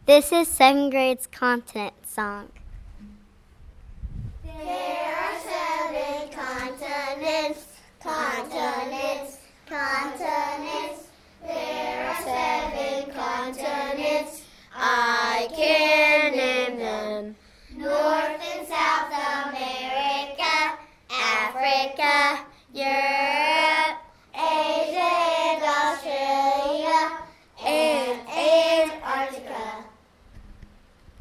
This is 7th grade's continent song. There are 7 continents, continents, continents. There are 7 continents, I can name them. North and South America, Africa, Europe.